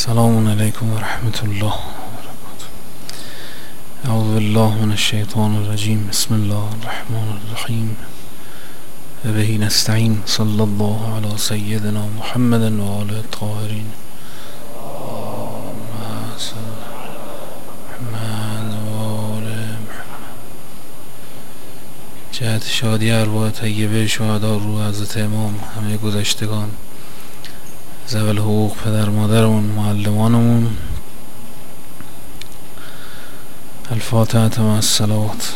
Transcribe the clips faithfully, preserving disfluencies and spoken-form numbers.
السلام علیکم و رحمت الله و برکاته. اعوذ بالله من الشیطان الرجیم. بسم الله الرحمن الرحیم. و به نستعین. صلی الله علی سیدنا محمد و آله الطاهرین. جهت شادی ارواح طیبه شهدا، روح حضرت امام، همه گذشتگان، ذوی الحقوق، پدر مادرمون، معلمانمون. الفاتحه مع الصلوات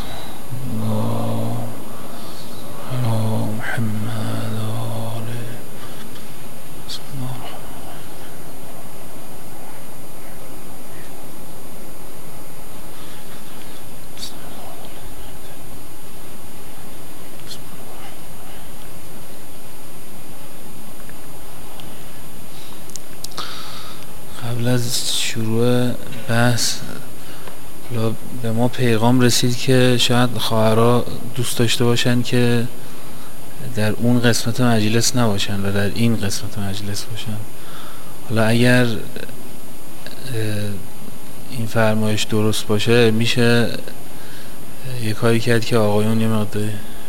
علی محمد و آله. بسم الله الرحمن قبل از شروع بحث به ما پیغام رسید که شاید خواهرها دوست داشته باشن که در اون قسمت مجلس نباشن و در این قسمت مجلس باشن. حالا اگر این فرمایش درست باشه، میشه یک کاری کرد که آقایون یه مقدار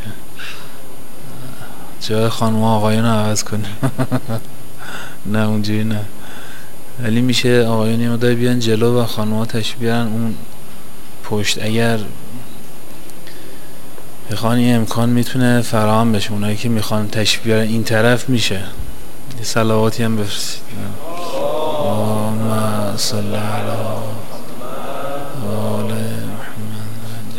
جای خانم آقایون رو عوض کنیم. نه اونجوری نه، ولی میشه آقایون یه مقدار بیان جلو و خانم‌ها تشریف بیارن اون پشت. اگر بخوان این امکان میتونه فراهم بشه، اونایی که میخوان تشریف بیارن این طرف میشه. یه صلواتی هم بفرستید. اللهم صل علی آل محمد.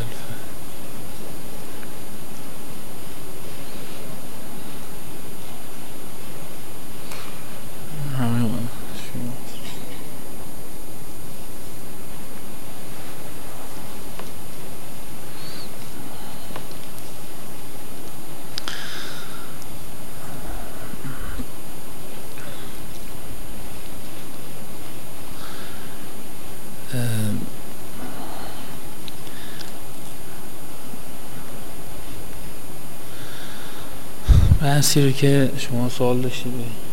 بحثی رو که شما سوال داشتید،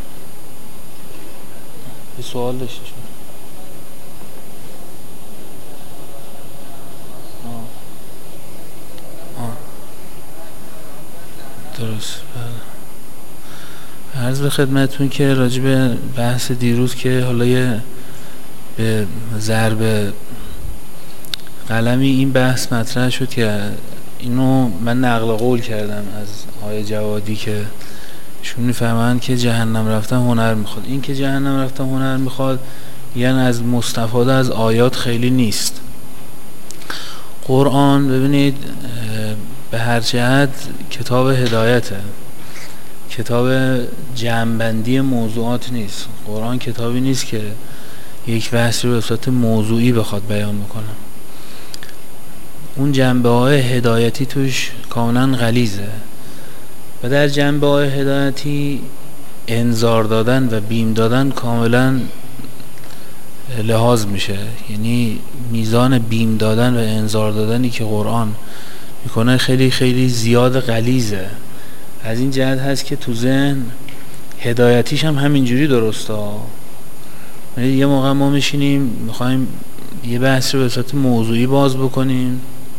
یه سوال داشتید شما. آه. آه. درست. عرض به خدمتون که راجع به بحث دیروز که حالا یه به ضرب قلمی این بحث مطرح شد که اینو من نقل قول کردم از آقای جوادی که شون میفهمن که جهنم رفتن هنر میخواد. این که جهنم رفتن هنر میخواد یعنی از مستفاده از آیات خیلی نیست. قرآن ببینید به هر جهت کتاب هدایته، کتاب جمع‌بندی موضوعات نیست. قرآن کتابی نیست که یک بحثی رو به صورت موضوعی بخواد بیان بکنه. اون جنبه های هدایتی توش کاملا غلیظه و در جنبه های هدایتی انذار دادن و بیم دادن کاملا لحاظ میشه. یعنی میزان بیم دادن و انذار دادنی که قرآن میکنه خیلی خیلی زیاد غلیظه. از این جهت هست که تو ذهن هدایتیش هم همینجوری درسته. یه موقع ما میشینیم میخوایم یه بحث رو به صورت موضوعی باز بکنیم،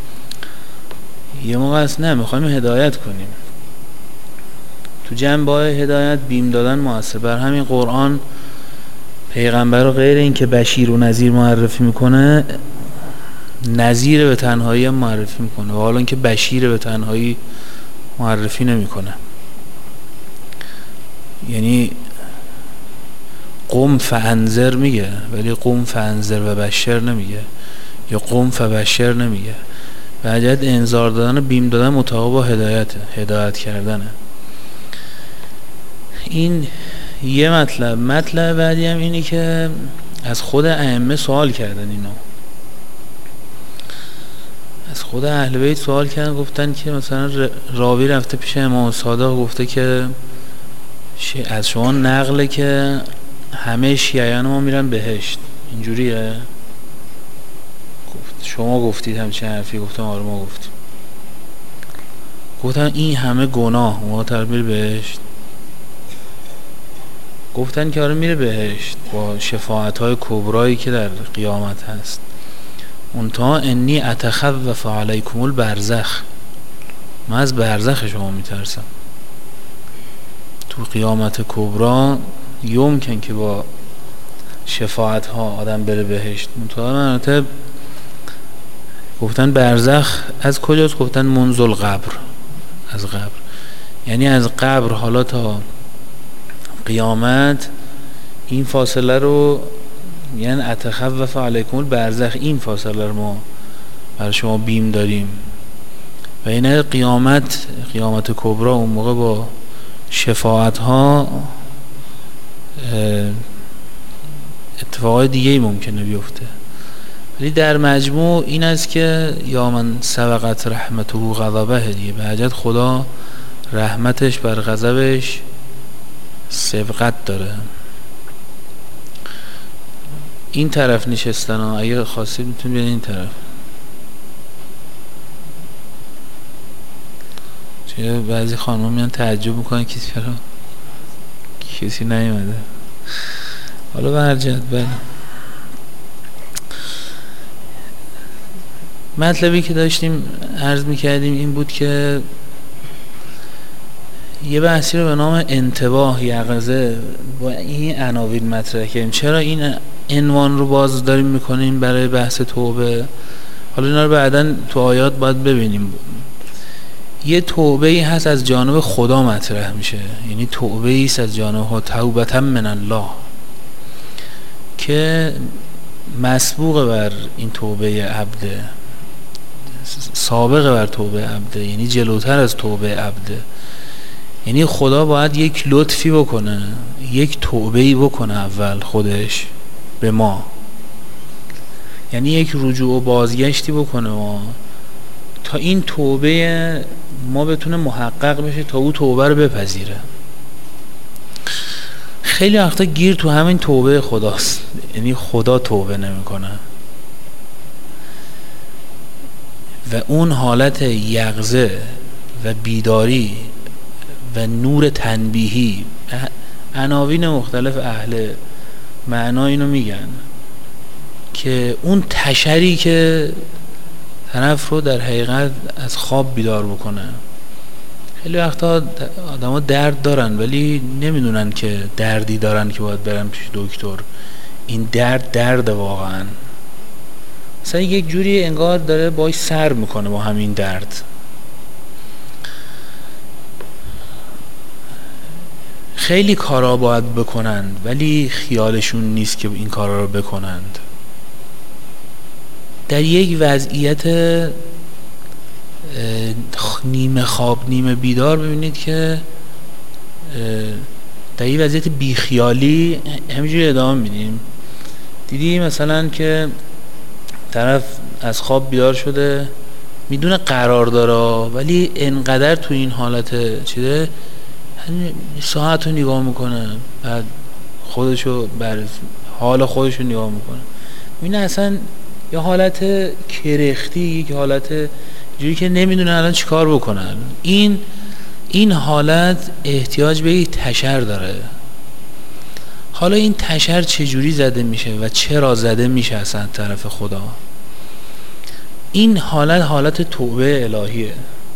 یه موقع است نه میخوایم هدایت کنیم. تو جنبه های هدایت بیم دادن موثر. بر همین قرآن پیغمبر رو غیر این که بشیر و نذیر معرفی میکنه، نذیر به تنهایی هم معرفی میکنه و حالا اینکه بشیر به تنهایی معرفی نمیکنه. یعنی قم فانذر میگه ولی قم فانذر و بشر نمیگه، یا قم فبشر نمیگه. به جهت انذار دادن و بیم دادن مطابق با هدایت هدایت کردنه. این یه مطلب. مطلب بعدی هم اینی که از خود ائمه سوال کردن، اینو از خود اهل بیت سوال کردن، گفتن که مثلا راوی رفته پیش امام صادق گفته که از شما نقله که همه شیعیان ما میرن بهشت، اینجوریه؟ گفت شما گفتید همچین حرفی؟ گفتم آره ما گفتیم. گفتن این همه گناه ما تربیل بهشت؟ گفتن که آره میره بهشت با شفاعت‌های کبرایی که در قیامت هست. منتها انی اتخوف علیکم البرزخ، من از برزخ شما میترسم. تو قیامت کبرا یمکن که با شفاعت ها آدم بره بهشت. منتها گفتن برزخ از کجاست؟ گفتن منزل قبر، از قبر، یعنی از قبر حالا تا قیامت این فاصله رو، یعنی اتخوف علیکم البرزخ، این فاصله رو ما برای شما بیم داریم. و این قیامت، قیامت کبرا، اون موقع با شفاعت ها اتفاقای دیگه ای ممکنه بیفته. ولی در مجموع این است که یا من سبقت رحمته غضبه دیگه، به حجت خدا رحمتش بر غضبش سبقت داره. این طرف نشستن ها، اگه خواستید میتونید بیاین این طرف. چه بعضی خانم میان تعجب میکنن که چرا کسی نیومده. حالا به هر جهت بله. مطلبی که داشتیم عرض میکردیم این بود که یه بحثی رو به نام انتباه، یقظه، با این عناوین مطرح کردیم. چرا این عنوان رو باز داریم میکنیم برای بحث توبه؟ حالا اینا رو بعداً تو آیات باید ببینیم. یه توبه ای هست از جانب خدا مطرح میشه، یعنی توبه ای است از جانب ها، توبة من الله، که مسبوق بر این توبه عبده، سابق بر توبه عبده، یعنی جلوتر از توبه عبده. یعنی خدا باید یک لطفی بکنه، یک توبه‌ای بکنه اول خودش به ما، یعنی یک رجوع و بازگشتی بکنه ما، تا این توبه ما بتونه محقق بشه، تا او توبه رو بپذیره. خیلی وقتا گیر تو همین توبه خداست، یعنی خدا توبه نمیکنه و اون حالت یقظه و بیداری و نور تنبیهی، عناوین مختلف اهل معنا اینو میگن، که اون تشری که طرف رو در حقیقت از خواب بیدار بکنه. خیلی وقتا آدم ها درد دارن ولی نمیدونن که دردی دارن که باید برن پیش دکتر. این درد درد واقعا، مثلا یک جوری انگار داره باش سر میکنه با همین درد. خیلی کارا باید بکنند ولی خیالشون نیست که این کارا رو بکنند. در یک وضعیت نیمه خواب نیمه بیدار ببینید که در یک وضعیت بیخیالی همینجوری ادامه میدیم. دیدی مثلا که طرف از خواب بیدار شده، میدونه قرار داره ولی انقدر تو این حالت چیده، ساعت رو نگاه میکنه، بعد خودشو بر حال خودشو نگاه میکنه، این اصلا یه حالت کرختی، یک حالت جوری که نمیدونه الان چی کار بکنن. این این حالت احتیاج به یک تشر داره. حالا این تشر چجوری زده میشه و چرا زده میشه اصلا طرف خدا؟ این حالت حالت توبه الهیه.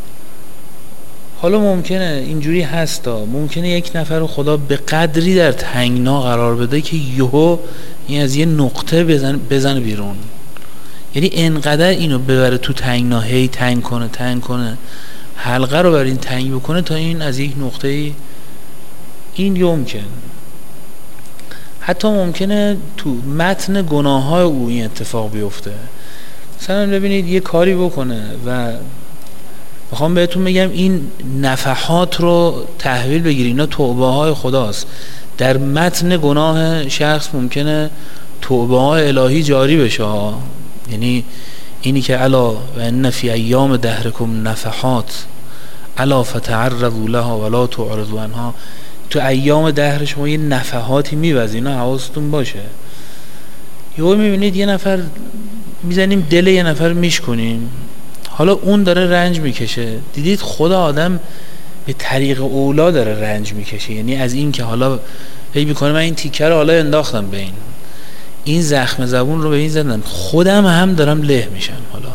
حالا ممکنه اینجوری هستا، ممکنه یک نفر رو خدا به قدری در تنگنا قرار بده که یهو این از یه نقطه بزن بزنه بیرون، یعنی انقدر اینو ببره تو تنگنا، هی تنگ کنه تنگ کنه حلقه رو بر این تنگ بکنه تا این از یک نقطه، این یمکن. حتی ممکنه تو متن گناه های او این اتفاق بیفته. مثلا ببینید یه کاری بکنه و میخوام بهتون بگم این نفحات رو تحویل بگیرید، اینا توبه های خداست. در متن گناه شخص ممکنه توبه های الهی جاری بشه، یعنی اینی که الا و ان فی ایام دهرکم نفحات الا فتعرضوا لها ولا تعرضوا عنها. تو ایام دهر شما یه نفحاتی میوزه، اینا حواستون باشه. یهو میبینید یه نفر میزنیم دل یه نفر میشکنیم، حالا اون داره رنج میکشه. دیدید خدا آدم به طریق اولا داره رنج میکشه، یعنی از این که حالا هی میکنه من این تیکه رو حالا انداختم به این این زخم زبون رو به این زدم، خودم هم دارم له میشم. حالا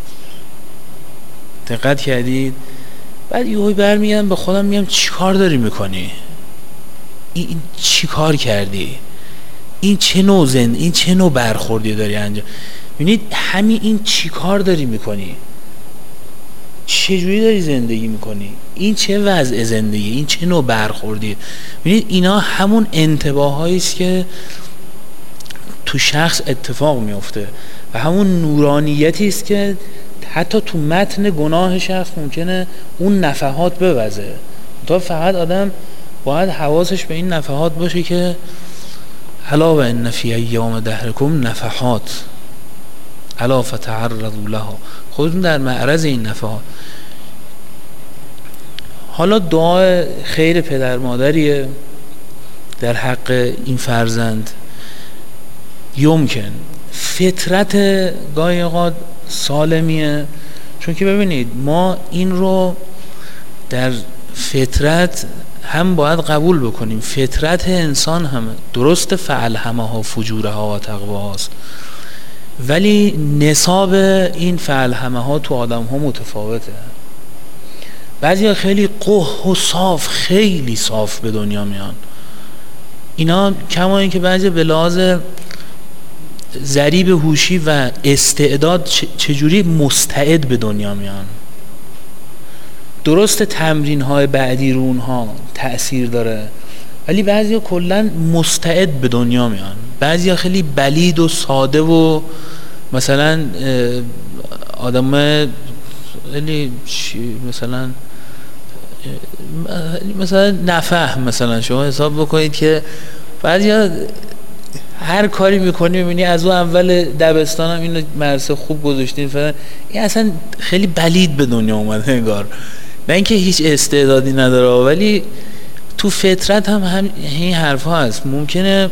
دقت کردید؟ بعد یهو برمیگردم به خودم میگم چی کار داری میکنی؟ این, این چی کار کردی؟ این چه نوع زند این چه نوع برخوردی داری انجام؟ ببینید همین این چی کار داری میکنی؟ چجوری داری زندگی میکنی؟ این چه وضع زندگی؟ این چه نوع برخوردی؟ ببینید اینا همون انتباهایی است که تو شخص اتفاق میفته و همون نورانیتی است که حتی تو متن گناه شخص ممکنه اون نفحات بوزه. تا فقط آدم باید حواسش به این نفحات باشه که الا و ان فی ایام دهرکم نفحات الا فتعرضوا لها، خودتون در معرض این نفحات. حالا دعا خیر پدر مادریه در حق این فرزند. یمکن فطرت گاهی اوقات سالمیه، چون که ببینید ما این رو در فطرت هم باید قبول بکنیم. فطرت انسان همه درست فالهمها فجورها و تقواهاست، ولی نصاب این فالهمها تو آدم ها متفاوته. بعضی ها خیلی قح و صاف، خیلی صاف به دنیا میان. اینا کما این که بعضی به لحاظ ضریب هوشی و استعداد چجوری مستعد به دنیا میان. درست تمرین های بعدی رو اونها تأثیر داره، ولی بعضی ها کلن مستعد به دنیا میان. بعضی ها خیلی بلید و ساده و مثلا آدم خیلی مثلا مثلا نفهم، مثلا شما حساب بکنید که بعضی ها هر کاری میکنی میبینی از اون اول دبستان هم اینو مرسه خوب گذاشتین فلان، این اصلا خیلی بلید به دنیا اومده انگار، نه اینکه هیچ استعدادی نداره، ولی تو فطرت هم, هم این حرف ها هست. ممکنه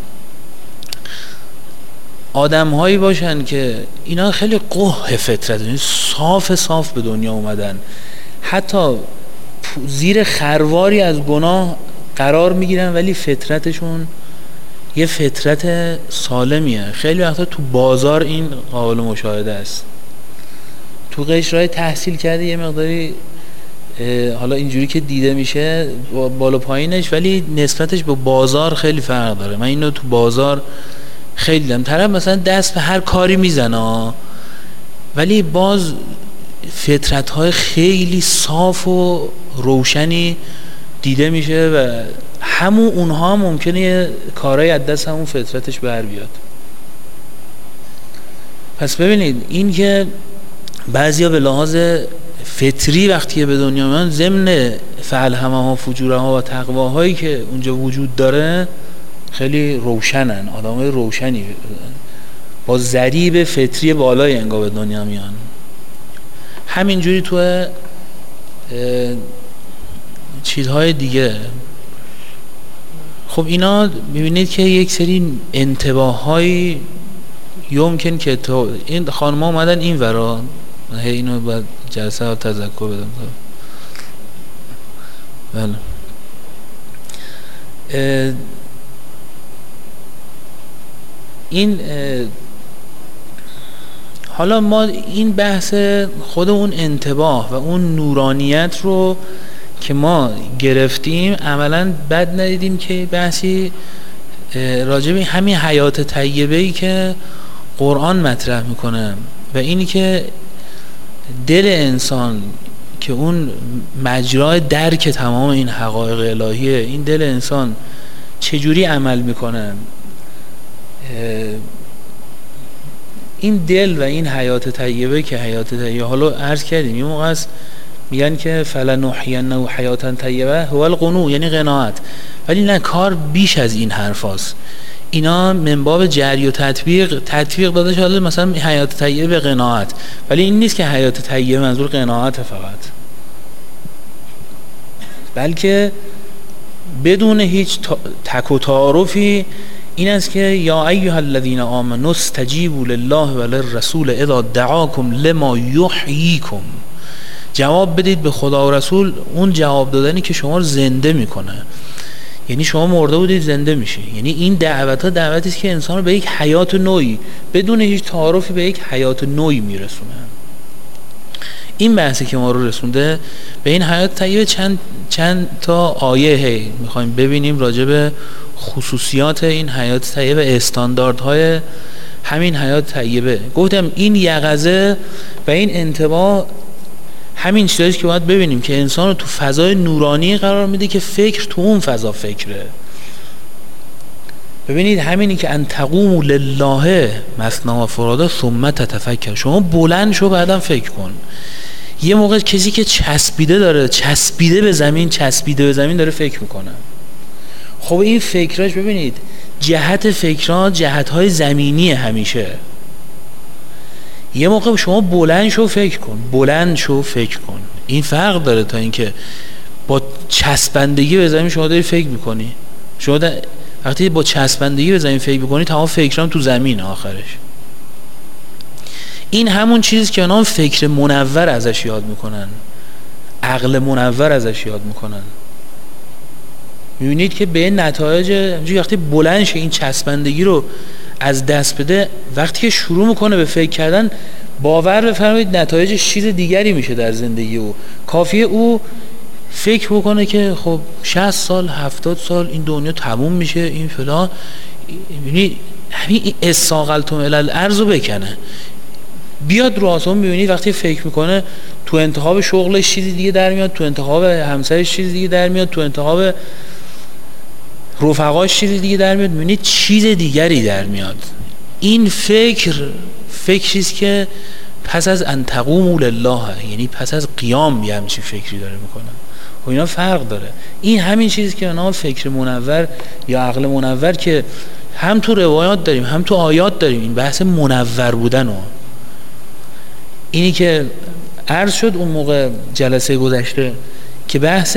آدم هایی باشن که اینا خیلی قح فطرت، صاف صاف به دنیا اومدن، حتی زیر خرواری از گناه قرار میگیرن، ولی فطرتشون یه فطرت سالمیه. خیلی وقتا تو بازار این قابل مشاهده است. تو قشرهای تحصیل کرده یه مقداری حالا اینجوری که دیده میشه بالا پایینش، ولی نسبتش به بازار خیلی فرق داره. من اینو تو بازار خیلی دیدم. طرف مثلا دست به هر کاری میزنه، ولی باز فطرت‌های خیلی صاف و روشنی دیده میشه و همون اونها ممکنه یه کارهای از دست همون فطرتش بر بیاد. پس ببینید این که بعضیا به لحاظ فطری وقتی به دنیا میان ضمن فالهمها فجورها و تقواهایی که اونجا وجود داره خیلی روشنن، آدمای روشنی با ضریب فطری بالای انگار به دنیا میان. همینجوری تو چیزهای دیگه. خب اینا میبینید که یک سری انتباه‌های یمکن که تو این خانم‌ها اومدن این ورا، هی اینو بعد جلسه ها تذکر بدم. بله این حالا ما این بحث خود اون انتباه و اون نورانیت رو که ما گرفتیم عملا بد ندیدیم که بحثی راجع به همین حیات طیبه‌ای که قرآن مطرح میکنه و اینی که دل انسان که اون مجرای درک تمام این حقایق الهیه، این دل انسان چجوری عمل میکنه، این دل و این حیات طیبه که حیات طیبه حالا عرض کردیم یه موقع است میگن که فلنحینه حیاتا طیبه هو القنوع، یعنی قناعت، ولی نه، کار بیش از این حرف هست. اینا من باب جری و تطبیق تطبیق داده شده، مثلا حیات طیبه به قناعت، ولی این نیست که حیات طیبه منظور قناعت فقط، بلکه بدون هیچ تک و تعارفی این است که یا ایها الذین آمنوا استجیبوا لله و للرسول اذا دعاکم لما یحییکم، جواب بدید به خدا و رسول اون جواب دادنی که شما رو زنده میکنه. یعنی شما مرده بودید زنده میشه. یعنی این دعوت ها دعوتی است که انسان رو به یک حیات نوعی بدون هیچ تعارفی به یک حیات نوعی میرسونه. این بحثی که ما رو رسونده به این حیات طیبه چند چند تا آیه هی میخوایم ببینیم راجع به خصوصیات این حیات طیبه، استانداردهای همین حیات طیبه. گفتم این یقظه و این انتباه همین چیزایی که باید ببینیم که انسان رو تو فضای نورانی قرار میده که فکر تو اون فضا فکره. ببینید همینی که ان تقوموا لله مثنی و فرادا ثم تتفکر، شما بلند شو بعدم فکر کن. یه موقع کسی که چسبیده داره چسبیده به زمین چسبیده به زمین داره فکر میکنه. خب این فکراش ببینید جهت فکرها جهت‌های زمینی همیشه. یه موقع شما بلند شو فکر کن، بلند شو فکر کن. این فرق داره تا اینکه با چسبندگی به زمین شما داری فکر میکنی. شما وقتی با چسبندگی به زمین فکر میکنی تمام فکرام تو زمین آخرش. این همون چیزی که اونا فکر منور ازش یاد میکنن، عقل منور ازش یاد میکنن. میبینید که به نتایج وقتی بلند شه این چسبندگی رو از دست بده، وقتی که شروع میکنه به فکر کردن باور بفرمایید نتایجش چیز دیگری میشه در زندگی او. کافیه او فکر بکنه که خب شصت سال هفتاد سال این دنیا تموم میشه این فلان، یعنی همین استاقلتم الی الارض رو بکنه بیاد رو آسمون. میبینید وقتی فکر میکنه تو انتخاب شغلش چیزی دیگه در میاد، تو انتخاب همسرش چیزی دیگه در میاد، تو انتخاب رفقاش چیزی دیگه در میاد، میبینید چیز دیگری در میاد. این فکر فکریست که پس از ان تقوموا لله، یعنی پس از قیام یه همچین فکری داره میکنن. و اینا فرق داره. این همین چیزی که اونا فکر منور یا عقل منور که هم تو روایات داریم هم تو آیات داریم، این بحث منور بودن و اینی که عرض شد اون موقع جلسه گذشته که بحث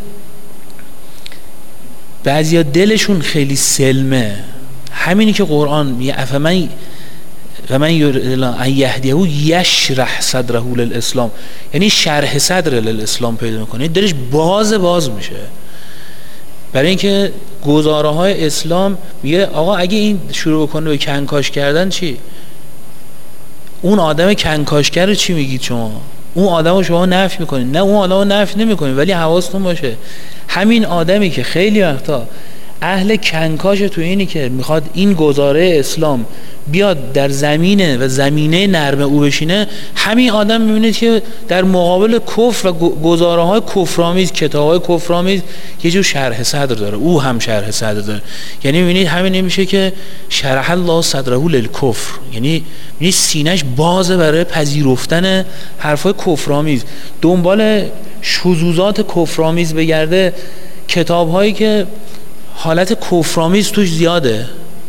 بعضیا دلشون خیلی سلمه، همینی که قرآن میگه افمن و من یهدیه یشرح صدره للاسلام، یعنی شرح صدر للاسلام پیدا میکنه، دلش باز باز میشه برای اینکه گزاره های اسلام. میگه آقا اگه این شروع بکنه به کنکاش کردن چی؟ اون آدم کنکاشگر رو چی میگید شما؟ اون آدم رو شما نفی میکنید؟ نه اون آدم رو نفی نمیکنید، ولی حواستون باشه همین آدمی که خیلی وقتا اهل کنکاش تو اینی که میخواد این گزاره اسلام بیاد در زمینه و زمینه نرم او بشینه، همین آدم میبینید که در مقابل کفر و گزاره های کفرآمیز، کتاب های کفرآمیز یه جور شرح صدر داره، او هم شرح صدر داره. یعنی میبینید همین نمیشه که شرح الله صدره للکفر، یعنی میبینید سینه‌اش بازه برای پذیرفتن حرفای کفرآمیز، دنبال شذوذات کفرآمیز بگرده، کتاب هایی که حالت کفرآمیز توش زیاده.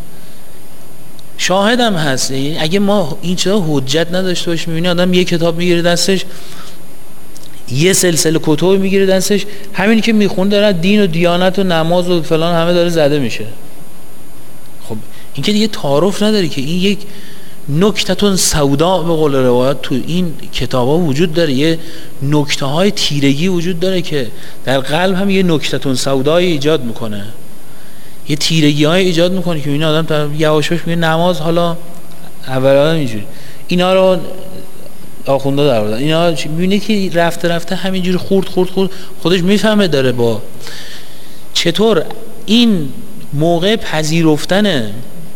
شاهدم هست اگه ما این چیزا حجت نداشته باشیم، می‌بینی آدم یه کتاب میگیره دستش، یه سلسله کتب میگیره دستش، همینی که میخونه داره دین و دیانت و نماز و فلان همه داره زده میشه. خب این که دیگه تعارف نداره که این یک نکته‌تون سودا به قول روایات تو این کتابا وجود داره، یه نکته‌های تیرگی وجود داره که در قلب هم یه نکته‌تون سودایی ایجاد میکنه، یه تیرگی های ایجاد میکنه که این آدم یواشاش میگه نماز حالا اولا اینجوری، اینا رو آخونده در بردن، اینا میبینه که رفته رفته همینجوری خورد خورد خورد خودش میفهمه داره با چطور این موقع پذیرفتن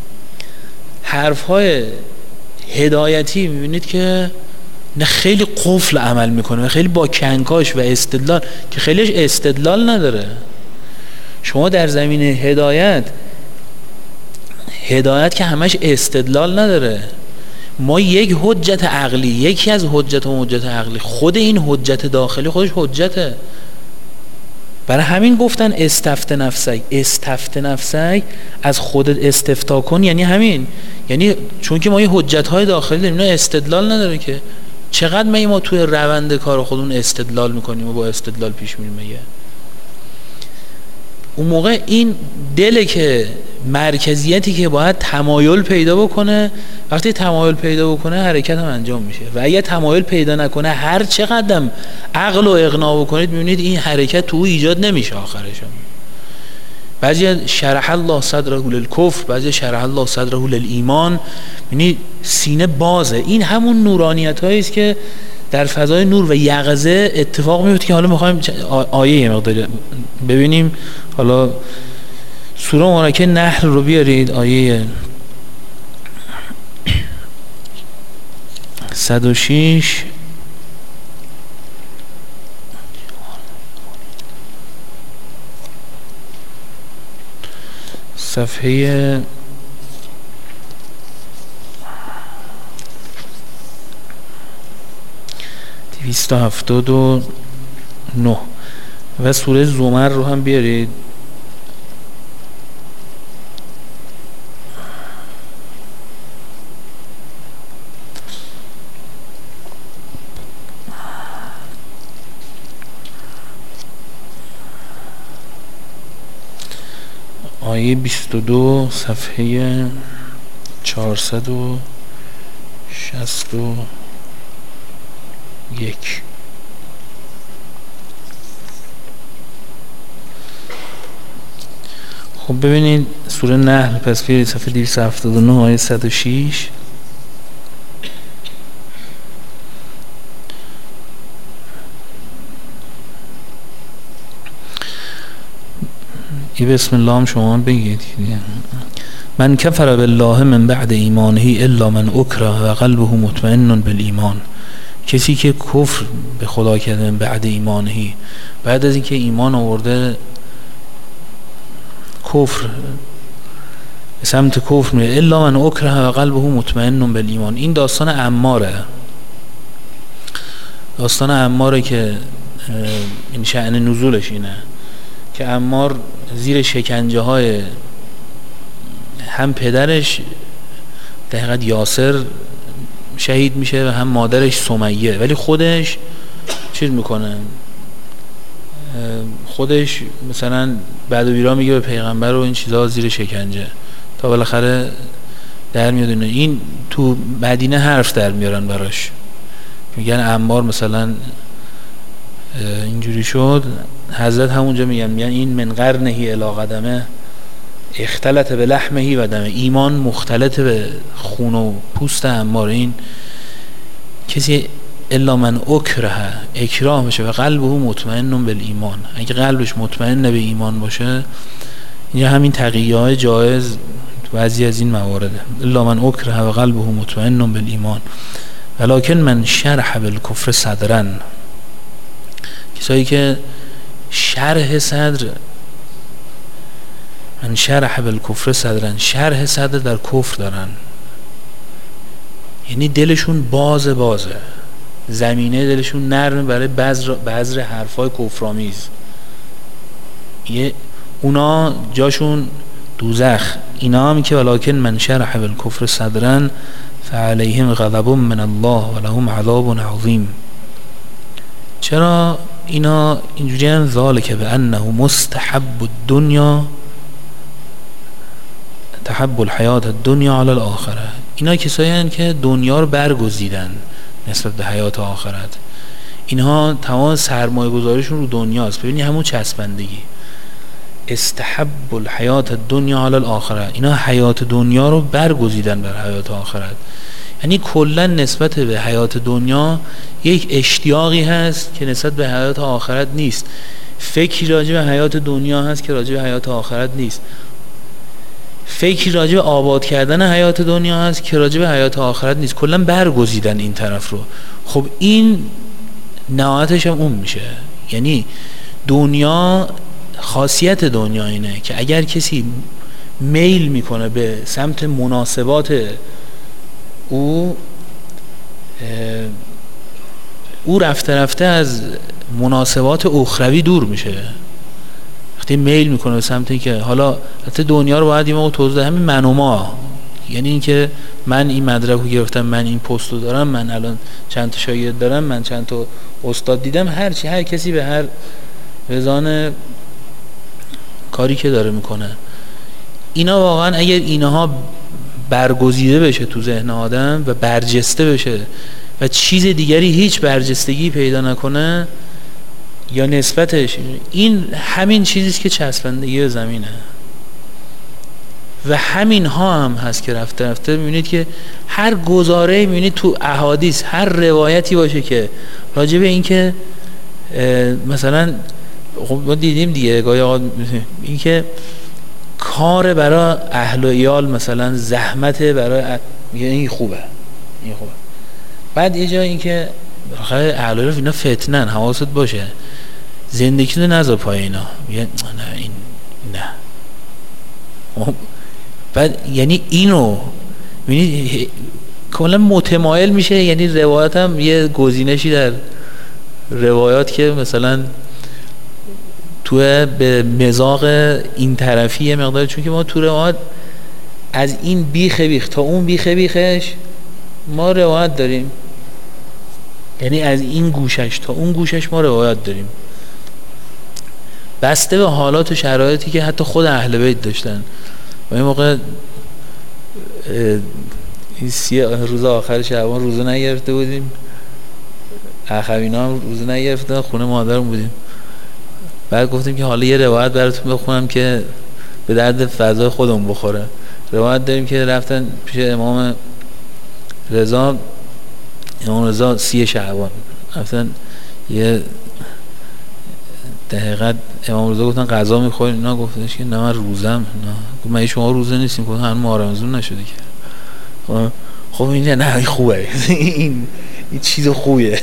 حرفهای هدایتی میبینید که نه خیلی قفل عمل میکنه و خیلی با کنکاش و استدلال که خیلیش استدلال نداره. شما در زمینه هدایت هدایت که همش استدلال نداره، ما یک حجت عقلی، یکی از حجت و حجت عقلی، خود این حجت داخلی خودش حجته. برای همین گفتن استفت نفسک، استفت نفسک از خودت استفتا کن، یعنی همین، یعنی چون که ما یه حجت های داخلی داریم، اینا استدلال نداره که چقدر ما ما توی روند کار خودمون استدلال میکنیم و با استدلال پیش میریم. میگه اون موقع این دله که مرکزیتی که باید تمایل پیدا بکنه، وقتی تمایل پیدا بکنه حرکت هم انجام میشه، و اگه تمایل پیدا نکنه هر چقدر عقل و اقناع بکنید میبینید این حرکت تو ایجاد نمیشه آخرش. بعضی شرح الله صدره للکفر، بعضی شرح الله صدره للایمان، یعنی سینه بازه. این همون نورانیت هایی است که در فضای نور و یقظه اتفاق میفته که حالا میخوایم آیه یه مقدار ببینیم. حالا سوره مبارکه نحل رو بیارید، آیه صد و شش صفحه دویست و هفتاد و نه و سوره زمر رو هم بیارید. آیه بیست و دو صفحه چهارصد و شصت و یک. خب ببینید سوره نحل، پس بیارید صفحه دویست و هفتاد و نه آیه صد و شش. ای بسم الله هم شما بگید. من کفر بالله من بعد ایمانه الا من اکره و قلبه مطمئن بالایمان. کسی که کفر به خدا کرده من بعد ایمانه، بعد از اینکه ایمان آورده کفر سمت کفر میره، الا من اکره و قلبه مطمئن بالایمان. این داستان عماره، داستان عماره که این شأن نزولش اینه که عمار زیر شکنجه های هم پدرش در حقیقت یاسر شهید میشه و هم مادرش سمیه، ولی خودش چیز میکنه، خودش مثلا بعد و بیرا میگه به پیغمبر و این چیزها زیر شکنجه تا بالاخره در میاد. این تو مدینه حرف در میارن براش، میگن عمار مثلا اینجوری شد. حضرت همونجا میگن میگن این من قرنهی الی قدمه اختلط به لحمهی و دمه. ایمان مختلط به خون و پوست عمار. این کسی الا من اکره اکراه بشه و قلبه مطمئن بالایمان، اگه قلبش مطمئن به ایمان باشه، اینجا همین تقیه های جایز بعضی از این موارده. الا من اکره و قلبه مطمئن بالایمان ولکن من شرح بالکفر صدرا. کسایی که شرح صدر، من شرح بالکفر صدرا، شرح صدر در کفر دارن، یعنی دلشون باز بازه، زمینه دلشون نرمه برای بذر بذر حرفای کفرآمیز. یه اونا جاشون دوزخ. اینا هم که ولکن من شرح بالکفر صدرا فعلیهم غضب من الله ولهم عذاب عظیم. چرا اینا اینجوری هم؟ ذالک بانه مستحب الدنیا تحب الحیات الدنیا علی الاخره. اینا کسایی هستند که دنیا رو برگزیدن نسبت به حیات آخرت. اینها تمام سرمایه گذاریشون رو دنیاست. ببینید همون چسبندگی، استحب الحیات الدنیا علی الاخره. اینا حیات دنیا رو برگزیدن بر حیات آخرت. یعنی کلا نسبت به حیات دنیا یک اشتیاقی هست که نسبت به حیات آخرت نیست. فکری راجع به حیات دنیا هست که راجع به حیات آخرت نیست. فکری راجع به آباد کردن حیات دنیا هست که راجع به حیات آخرت نیست. کلا برگزیدن این طرف رو. خب این نهایتش هم اون میشه. یعنی دنیا، خاصیت دنیا اینه که اگر کسی میل میکنه به سمت مناسبات او او رفته رفته از مناسبات اخروی دور میشه. وقتی میل میکنه به سمت این که حالا حتی دنیا رو باید یه موقع توضیح، همین من و ما، یعنی این که من این مدرک رو گرفتم، من این پست رو دارم، من الان چند تا شاگرد دارم، من چند تا استاد دیدم، هر چی هر کسی به هر وزان کاری که داره میکنه. اینا واقعا اگر اینها برگزیده بشه تو ذهن آدم و برجسته بشه و چیز دیگری هیچ برجستگی پیدا نکنه، یا نسبتش، این همین چیزیست که چسبندگی به زمینه و همین ها هم هست که رفته رفته میبینید که هر گزاره میبینید تو احادیث هر روایتی باشه که راجع به این که مثلا خب ما دیدیم دیگه گاهی آقا این که کار برای اهل و ایال مثلا زحمت برای ا... این خوبه این خوبه بعد یه جایی این که آخه اهل و ایال اینا فتنن حواست باشه زندگی رو نذار پای اینا میگه نه این نه بعد یعنی اینو میبینید کاملا متمایل میشه. یعنی روایات هم یه گزینشی در روایات که مثلا تو به مذاق این طرفی یه مقدار، چون که ما تو روایات از این بیخ بیخ تا اون بیخ بیخش ما روایت داریم، یعنی از این گوشش تا اون گوشش ما روایت داریم بسته به حالات و شرایطی که حتی خود اهل بیت داشتن. و این موقع این سی روز آخر شعبان روزه نگرفته بودیم، اخوینا هم روزه نگرفتن، خونه مادرم بودیم. بعد گفتیم که حالا یه روایت براتون بخونم که به درد فضای خودمون بخوره. روایت داریم که رفتن پیش امام رضا، امام رضا سی شعبان رفتن یه دقیقت امام رضا گفتن غذا میخورین؟ اینا گفتنش که نه من روزم. نه گفت من شما روزه نیستیم. گفتن هنوز ماه رمضان نشده که. خب این نه این خوبه این این چیز خوبیه.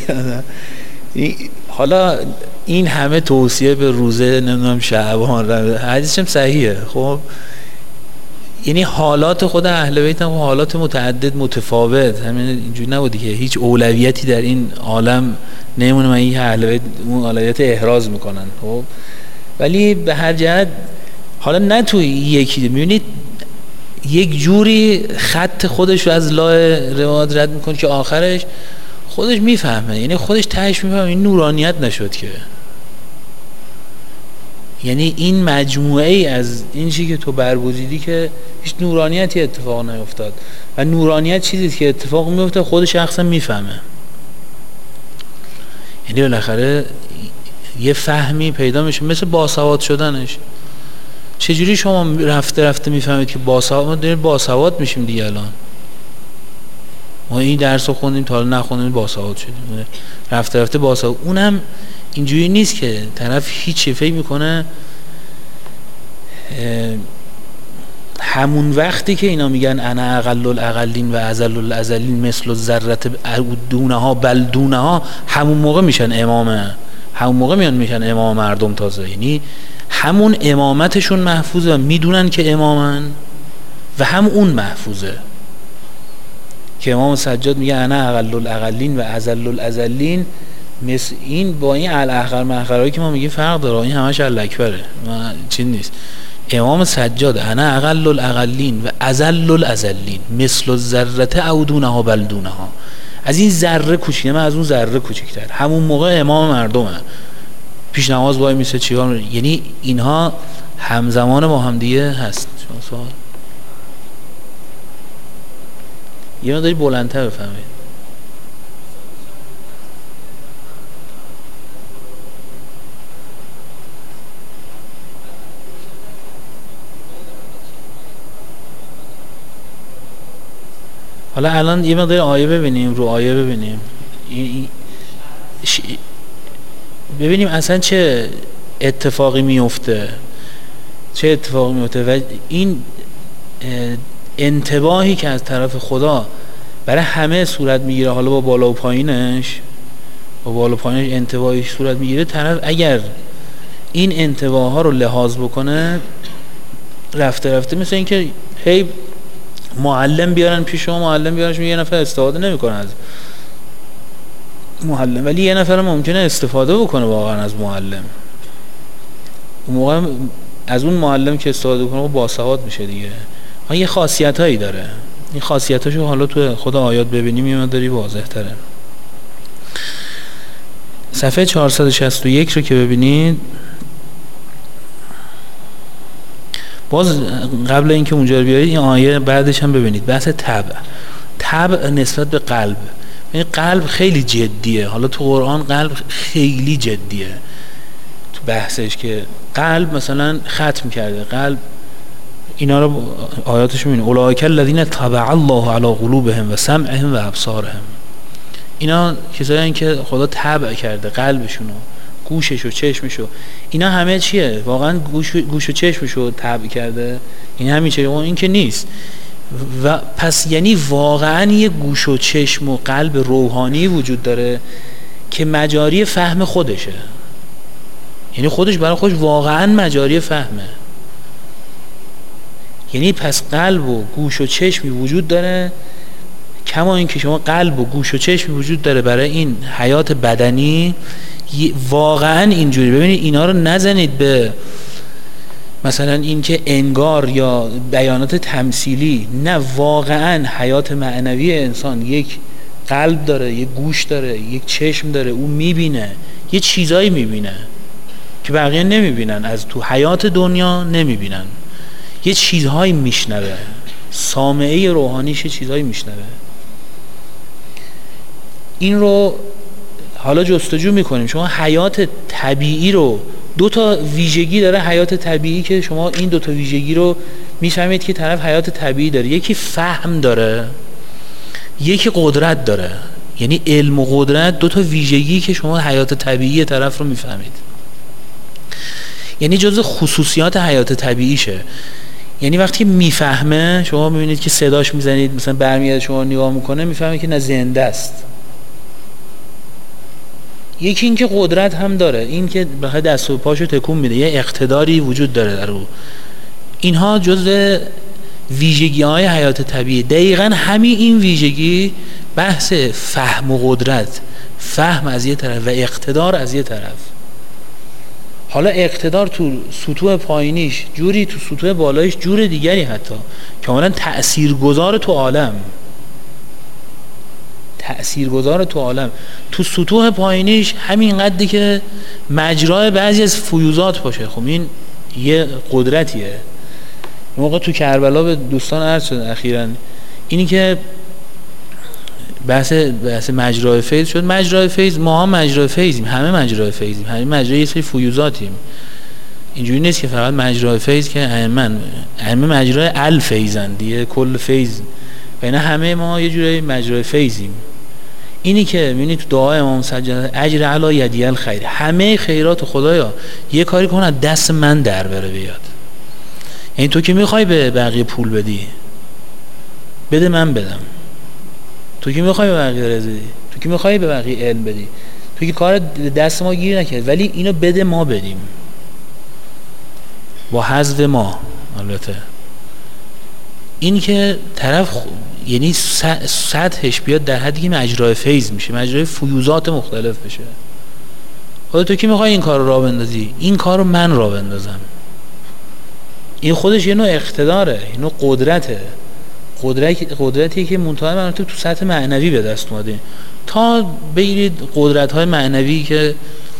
حالا این همه توصیه به روزه نمیدونم شعبان حدیثش هم صحیحه. خب یعنی حالات خود اهل بیت هم حالات متعدد متفاوت، همین اینجوری نبودی که هیچ اولویتی در این عالم نمونه من این اهل بیت اون اولویت احراز میکنن. خب ولی به هر جهت حالا نه توی یکی میبینید یک جوری خط خودش رو از لای روایت رد میکنه که آخرش خودش میفهمه، یعنی خودش تهش میفهمه این نورانیت نشد که، یعنی این مجموعه ای از این چیزی که تو برگزیدی که هیچ نورانیتی اتفاق نیفتاد و نورانیت چیزی که اتفاق میفته خود شخصا میفهمه. یعنی بالاخره یه فهمی پیدا میشه مثل باسواد شدنش. چجوری شما رفته رفته میفهمید که باسواد، ما داریم باسواد میشیم دیگه. الان ما این درس رو خوندیم تا حالا نخوندیم باسواد شدیم، رفته رفته باسواد. اونم اینجوری نیست که طرف هیچ فکر میکنه همون وقتی که اینا میگن انا اقل الاقلین و ازل الازلین مثل الذره دونها بل دونها، همون موقع میشن امامه، همون موقع میان میشن امام مردم تازه. یعنی همون امامتشون محفوظه و میدونن که امامن و هم اون محفوظه که امام سجاد میگه انا اقل الاقلین و ازل الازلین. مثل این با این الاحقر محقرهایی که ما میگیم فرق داره، این همش الاکبره چیز نیست. امام سجاد انا اقل الاقلین و ازل الازلین مثل الذره او دونها بل دونها، از این ذره کوچیکه من از اون ذره کوچیک‌تر، همون موقع امام مردمه، پیش نماز وای میسه چیکار. یعنی اینها همزمان با هم دیگه هست. شما سوال یه مقداری بلندتر بفهمید. حالا الان یه مقدار آیه ببینیم، رو آیه ببینیم ببینیم اصلا چه اتفاقی میفته، چه اتفاقی میفته و این انتباهی که از طرف خدا برای همه صورت میگیره. حالا با بالا و پایینش، با بالا و پایینش انتباهی صورت میگیره. طرف اگر این انتباه ها رو لحاظ بکنه رفته رفته مثل این که هی معلم بیارن پیش شما، معلم بیارنش یه نفر استفاده نمیکنه از معلم، ولی یه نفر ممکنه استفاده بکنه واقعا از معلم. اون موقع از اون معلم که استفاده کنه باسواد میشه دیگه. ها یه خاصیت هایی داره، این خاصیتاشو حالا تو خود آیات ببینیم یه مقداری واضح تره. صفحه چهارصد و شصت و یک رو که ببینید، باز قبل اینکه اونجا رو بیارید این آیه بعدش هم ببینید بحث طبع. طبع نسبت به قلب، این قلب خیلی جدیه. حالا تو قرآن قلب خیلی جدیه، بحثش که قلب مثلا ختم کرده، قلب اینا رو آیاتش میبینه اولئک الذین طبع الله علی قلوبهم و سمعهم و ابصارهم. اینا کسایی که خدا طبع کرده قلبشونو، گوششو، چشمشو. اینا همه چیه؟ واقعا گوش گوش و چشمشو طبع کرده؟ این همین چیه؟ این که نیست. و پس یعنی واقعا یه گوش و چشم و قلب روحانی وجود داره که مجاری فهم خودشه. یعنی خودش برای خودش واقعا مجاری فهمه. یعنی پس قلب و گوش و چشمی وجود داره، کما این که شما قلب و گوش و چشمی وجود داره برای این حیات بدنی. واقعا اینجوری ببینید، اینا رو نزنید به مثلا این که انگار یا بیانات تمثیلی. نه، واقعا حیات معنوی انسان یک قلب داره، یک گوش داره، یک چشم داره، اون میبینه، یه چیزایی میبینه که بقیه نمیبینن، از تو حیات دنیا نمیبینن، یه چیزهایی میشنوه، سامعه روحانیش یه چیزهایی میشنوه. این رو حالا جستجو میکنیم. شما حیات طبیعی رو، دو تا ویژگی داره حیات طبیعی که شما این دو تا ویژگی رو میفهمید که طرف حیات طبیعی داره. یکی فهم داره، یکی قدرت داره. یعنی علم و قدرت دو تا ویژگی که شما حیات طبیعی طرف رو میفهمید، یعنی جزء خصوصیات حیات طبیعیشه. یعنی وقتی میفهمه، شما میبینید که صداش میزنید، مثلا برمیاد شما نگاه میکنه، میفهمه که نه زنده است. یکی این که قدرت هم داره، این که بخواد دست و پاشو تکون میده، یه اقتداری وجود داره در او. اینها جزء ویژگی‌های حیات طبیعی. دقیقاً همین این ویژگی بحث فهم و قدرت، فهم از یه طرف و اقتدار از یه طرف. حالا اقتدار تو سطوح پایینیش جوری، تو سطوح بالایش جور دیگری، حتی کاملا تأثیرگذار تو عالم، تأثیرگذار تو عالم. تو سطوح پایینیش همین قدری که مجرای بعضی از فیوزات باشه. خب این یه قدرتیه. موقع تو کربلا به دوستان عرض شد اخیراً، اینی که بحث بحث مجرای فیض شد. مجرای فیض، ما هم مجرای فیضیم، همه مجرای فیضیم، همه مجرای یه سری فیوزاتیم. اینجوری نیست که فقط مجرای فیض که من همه مجرای الفیضن دیگه، کل فیض، و اینا همه ما یه جوری مجرای فیضیم. اینی که میبینید تو دعای امام سجاد اجر علی یدی الخیر، همه خیرات خدایا یه کاری کن از دست من در بره بیاد. یعنی تو که میخوای به بقیه پول بدی، بده من بدم. تو که میخوای به بقیه رزق بدی، تو که میخوای به بقیه علم بدی، تو که کار دست ما گیر نکرد، ولی اینو بده ما بدیم با حذف ما. البته این که طرف خ... یعنی سطحش بیاد در حدی که مجرای فیض میشه، مجرای فیوزات مختلف بشه. خودت تو که میخوای این کار رو راه بندازی، این کار رو من راه بندازم. این خودش یه نوع اقتداره، یه نوع قدرته. قدرت قدرتی که منتهی مراتب تو سطح معنوی به دست اومده، تا بگیرید قدرت‌های معنوی که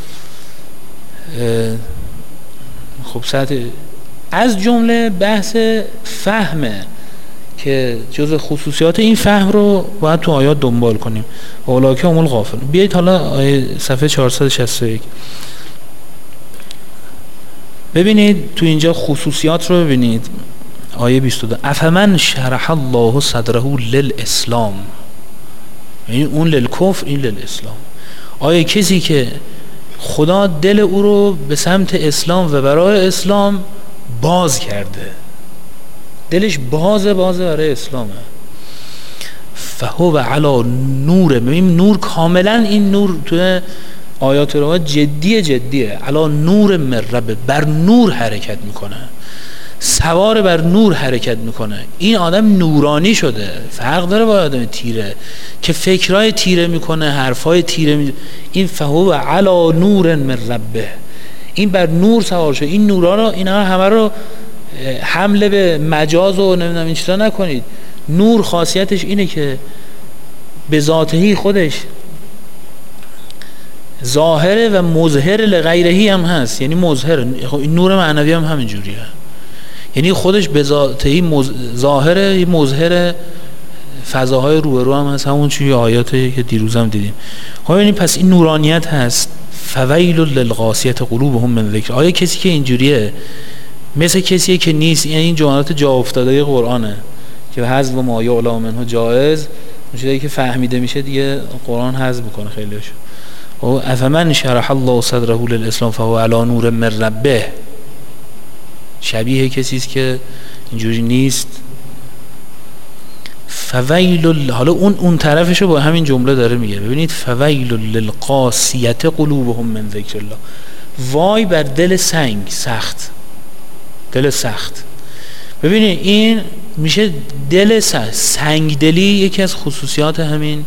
خب سطح، از جمله بحث فهمه که جزء خصوصیات این فهم رو باید تو آیات دنبال کنیم. اولئک هم الغافلون. بیایید حالا آیه صفحه چهارصد و شصت و یک ببینید، تو اینجا خصوصیات رو ببینید. آیه بیست و دو، افمن شرح الله صدره للاسلام، یعنی اون للکفر، این للاسلام. آیه کسی که خدا دل او رو به سمت اسلام و برای اسلام باز کرده، دلش بازه بازه برای اسلامه. فهو علی نور، ببین نور کاملا، این نور تو آیات رو جدیه جدیه، علی نور من رب، بر نور حرکت میکنه، سوار بر نور حرکت میکنه. این آدم نورانی شده. فرق داره با آدم تیره که فکرای تیره میکنه، حرفای تیره می... این فهو علی نور من ربه، این بر نور سوار شده. این نورا رو، اینا همه رو حمله به مجاز و نمیدونم این چیزا نکنید. نور خاصیتش اینه که به ذاتهی خودش ظاهره و مظهر لغیرهی هم هست، یعنی مظهر. خب این نور معنوی هم همین جوریه، یعنی خودش به ذاتهی مز... ظاهره، مظهر فضاهای روبرو هم هست، همون چیزی آیاتی که دیروز هم دیدیم. خب ببینید پس این نورانیت هست. فویل للقاسیة قلوبهم من ذکر. آیا کسی که اینجوریه مثل کسیه که نیست؟ یعنی این جملات جا افتاده قرآنه که حذف ما یعلم منه جایز، اون چیزی که فهمیده میشه دیگه قرآن حذف میکنه خیلیش. و افمن شرح الله صدره للاسلام فهو علی نور من ربه، شبیه کسی است که اینجوری نیست. فویل، حالا اون اون طرفشو با همین جمله داره میگه. ببینید فویل للقاسیة قلوبهم من ذکر الله، وای بر دل سنگ سخت، دل سخت. ببینید این میشه دل سخت. سنگ دلی یکی از خصوصیات همین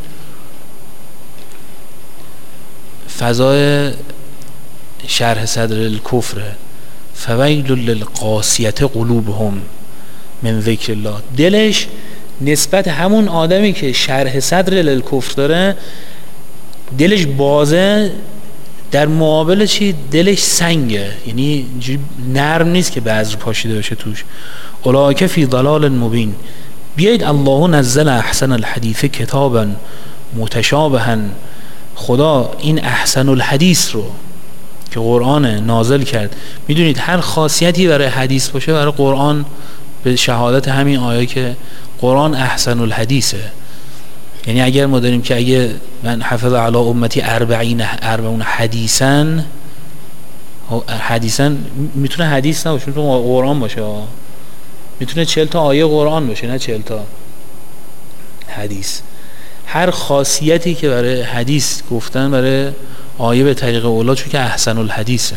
فضای شرح صدر الکفره. فویل للقاسیة قلوبهم من ذکر الله، دلش نسبت همون آدمی که شرح صدر للکفر داره دلش بازه، در مقابل چی؟ دلش سنگه، یعنی نرم نیست که بذر پاشیده بشه توش. اولئک فی ضلال مبین. بیایید الله نزل احسن الحدیث کتابا متشابها، خدا این احسن الحدیث رو که قرآن نازل کرد. میدونید هر خاصیتی برای حدیث باشه برای قرآن به شهادت همین آیه که قرآن احسن الحدیثه. یعنی اگر ما داریم که اگه من حفظ علی امتی اربعین اربعون حدیثن، حدیثن میتونه حدیث نباشه، میتونه قرآن باشه، میتونه چهل تا آیه قرآن باشه نه چهل تا حدیث. هر خاصیتی که برای حدیث گفتن برای آیه به طریق اولا، چون که احسن الحدیثه.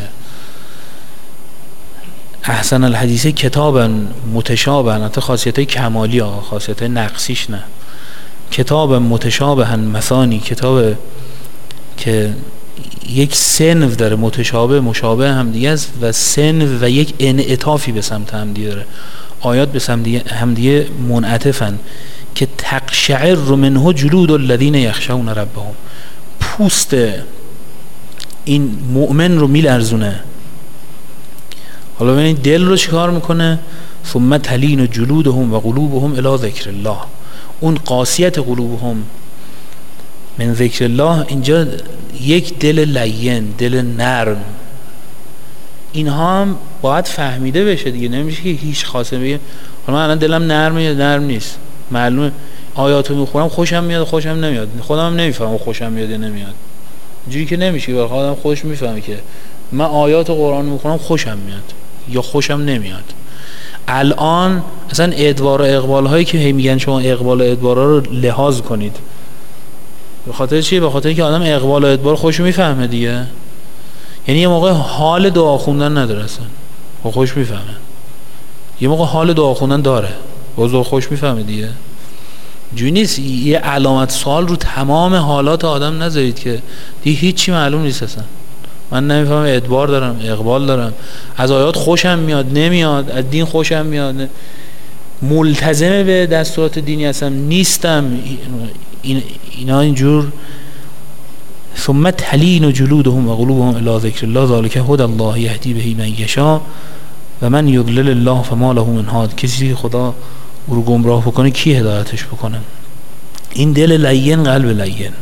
احسن الحدیث کتابا متشابه، حتی خاصیت‌های کمالی ها، خاصیت‌های نقصیش نه. کتاب متشابه مثانی، کتاب که یک سنف داره، متشابه مشابه هم دیگه است و سنف و یک انعطافی به سمت هم دیگه داره. آیات به سمت هم دیگه منعطفن که تقشعر منه جلود الذین یخشون ربهم، پوست این مؤمن رو میلرزونه. حالا ببینید دل رو چیکار میکنه؟ ثم تلین جلودهم و قلوبهم الی ذکر الله. اون قاسیت قلوبهم من ذکر الله، اینجا یک دل لین، دل نرم، اینها هم باید فهمیده بشه دیگه. نمیشه که هیچ خاصه بگه حالا من الان دلم نرمه یا نرم نیست. معلومه آیاتو میخورم خوشم میاد خوشم نمیاد، خودم هم نمیفهمم خوشم میاد یا نمیاد. اینجوری که نمیشه که آدم خودش میفهمه که من آیات قرآن میخونم خوشم میاد یا خوشم نمیاد. الان اصلا ادوار و اقبال هایی که هی میگن شما اقبال و ادبار رو لحاظ کنید، به خاطر چیه؟ به خاطر اینکه آدم اقبال و ادبار خوش میفهمه دیگه. یعنی یه موقع حال دعا خوندن نداره اصلا، خوش میفهمه. یه موقع حال دعا خوندن داره، باز خوش میفهمه دیگه. جوی نیست یه علامت سوال رو تمام حالات آدم نذارید که دیگه هیچی معلوم نیست اصلا. من نمیفهمم ادبار دارم اقبال دارم، از آیات خوشم میاد نمیاد، از دین خوشم میاد، ملتزم به دستورات دینی هستم نیستم. این اینا اینجور ثم تلین جلودهم و قلوبهم الی ذکر الله ذلک هدی الله یهدی به من یشاء و من یضلل الله فما له من هاد. کسی خدا او رو گمراه بکنه کی هدایتش بکنه؟ این دل لین، قلب لین.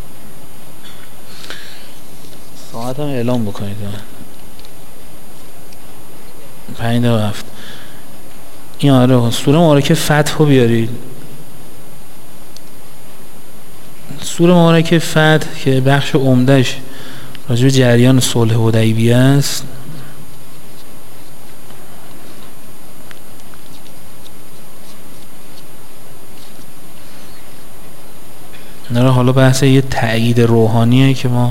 ساعت هم اعلام بکنید پنج دقیقه هفت. این آره سوره مبارکه فتح رو بیارید. سوره مبارکه فتح که بخش عمدهش راجع به جریان صلح حدیبیه است. نه حالا بحث یه تأیید روحانیه که ما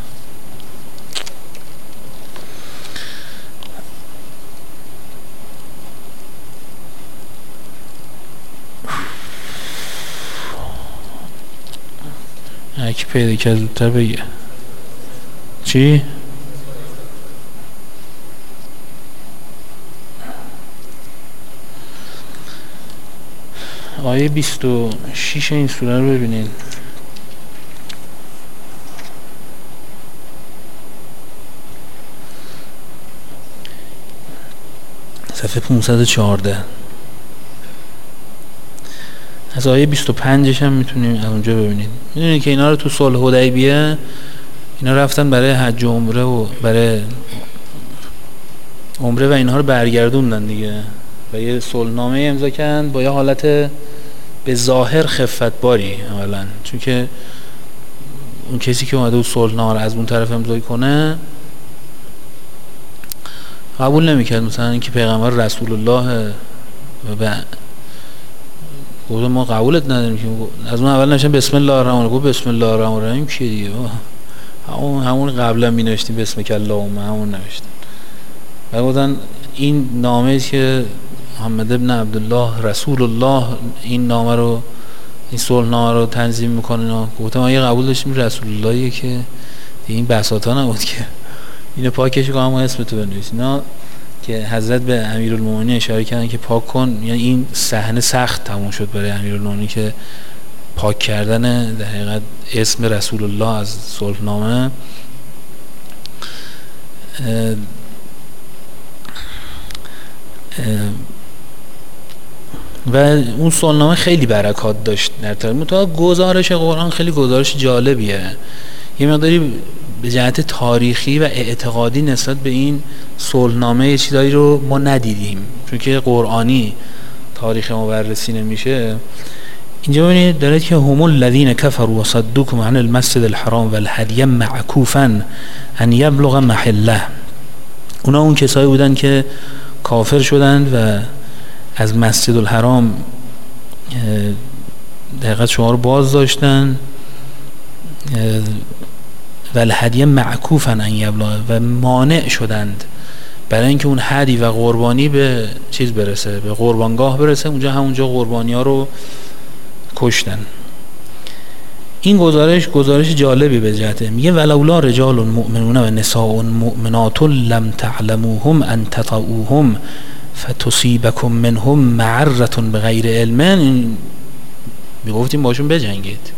هرکی پیدا که زودتر بگه. چی؟ آیه بیست و شش این سوره رو ببینید. صفحه پانصد و چهارده. از آیه بیست و پنج هم میتونیم از اونجا ببینید. میدونید که اینا رو تو صلح حدیبیه اینا رفتن برای حج و عمره و برای عمره و اینها رو برگردوندن دیگه و یه صلحنامه امضا کردن با یه حالت به ظاهر خفت باری اولا، چون که اون کسی که اومده بود صلحنامه رو از اون طرف امضا کنه قبول نمیکرد مثلا اینکه پیغمبر رسول الله و گفت ما قبولت نداریم که از اون اول نشن بسم الله الرحمن الرحیم، گفت بسم الله الرحمن الرحیم کیه دیگه همون همون قبلا می نوشتیم بسم اللهم همون نوشتن و گفتن این نامه است که محمد ابن عبدالله رسول الله این نامه رو این صلح نامه رو تنظیم میکنه. گفتم ما یه قبول داشتیم رسول اللهیه که این بساطا نبود که اینو پاکش کنم اما اسم تو بنویس. اینا که حضرت به امیرالمومنین اشاره کردن که پاک کن، یعنی این صحنه سخت تموم شد برای امیرالمومنین که پاک کردن در حقیقت اسم رسول الله از صلح نامه. و اون صلحنامه خیلی برکات داشت در طرف متأ گزارش قرآن خیلی گزارش جالبیه، یه مقداری به جهت تاریخی و اعتقادی نسبت به این صلحنامه یه چیزایی رو ما ندیدیم چون که قرآنی تاریخ ما بررسی نمیشه. اینجا ببینید داره که هم الذین کفروا و صدوکم عن المسجد الحرام والهدی معکوفا ان یبلغ محله، اونا اون کسایی بودن که کافر شدند و از مسجد الحرام دقیقاً شما رو باز داشتن و الهدی معکوفا ان یبلغ و مانع شدند برای اینکه اون هدی و قربانی به چیز برسه، به قربانگاه برسه، اونجا همونجا قربانی ها رو کشتن. این گزارش گزارش جالبی به جهته میگه ولولا رجال مؤمنون و نساء مؤمنات لم تعلموهم ان تطؤوهم فتصيبكم منهم معرة بغیر علم، میگفتیم باشون بجنگید.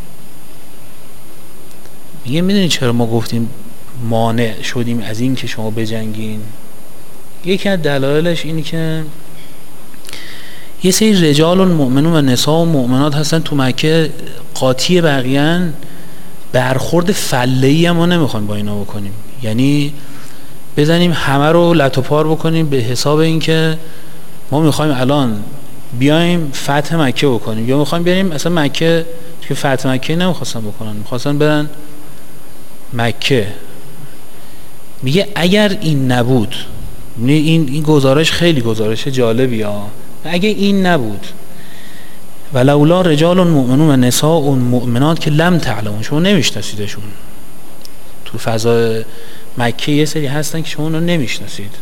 میگه میدونی چرا ما گفتیم مانع شدیم از این که شما بجنگین؟ یکی از دلایلش اینه که یه سری رجال مؤمنون و نساء و مؤمنات هستن تو مکه قاطی بقیه‌ان، برخورد فله‌ای هم ما نمیخوایم با اینا بکنیم، یعنی بزنیم همه رو لت و پار بکنیم به حساب این که ما میخوایم الان بیایم فتح مکه بکنیم یا میخوایم بریم اصلا مکه که فتح مکه نمیخواستن بکنن، میخواستن برن مکه. میگه اگر این نبود، این این گزارش خیلی گزارش جالبی ها، اگه این نبود ولولا رجال مؤمنون و نساء مؤمنات که لم تعلمون، شما نمیشناسیدشون، تو فضای مکه یه سری هستن که شما رو نمیشناسید،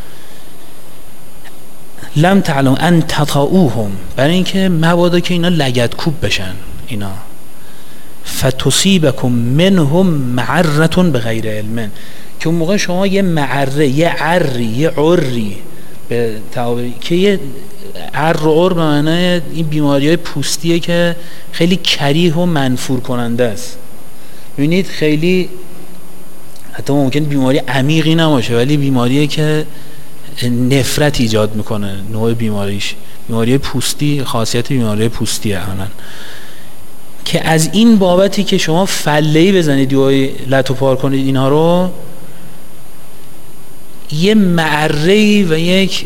لم تعلم ان تطؤوهم، برای اینکه مبادا که اینا لگدکوب بشن اینا، فتصيبكم منهم معرة بغیر علم، که اون موقع شما یه معره، یه عری، یه عری به تعابیر که یه عر و عر به معنای این بیماری‌های پوستیه که خیلی کریه و منفور کننده است. ببینید خیلی حتی ممکن بیماری عمیقی نباشه ولی بیماریه که نفرت ایجاد میکنه، نوع بیماریش بیماری پوستی، خاصیت بیماری پوستیه اونن، که از این بابتی که شما فله‌ای بزنید یا لتو پار کنید اینها رو، یه معره‌ای و یک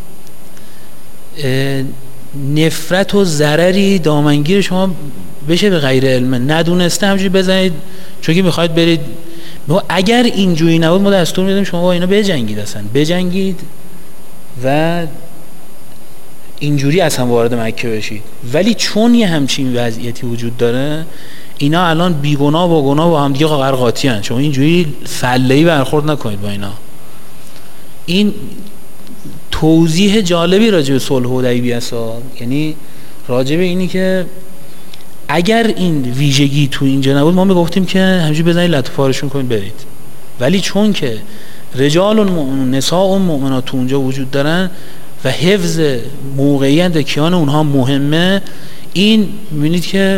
نفرت و ضرری دامنگیر شما بشه به غیر علم، ندونسته همجوری بزنید چون که میخواید برید. اگر اینجوری نبود ما دستور میدیم شما با اینا بجنگید، اصلا بجنگید و اینجوری اصلا وارد مکه بشید، ولی چون یه همچین وضعیتی وجود داره اینا الان بیگناه با گناه با هم دیگه قرقاتی هستند، شما اینجوری فله‌ای برخورد نکنید با اینا. این توضیح جالبی راجع به صلح حدیبیه است، یعنی راجع به اینی که اگر این ویژگی تو اینجا نبود ما میگفتیم که همینجوری بزنید لطو پارشون کنید برید، ولی چون که رجال و نساء و مؤمنات تو اونجا وجود دارن و حفظ موقعیت کیان اونها مهمه، این میبینید که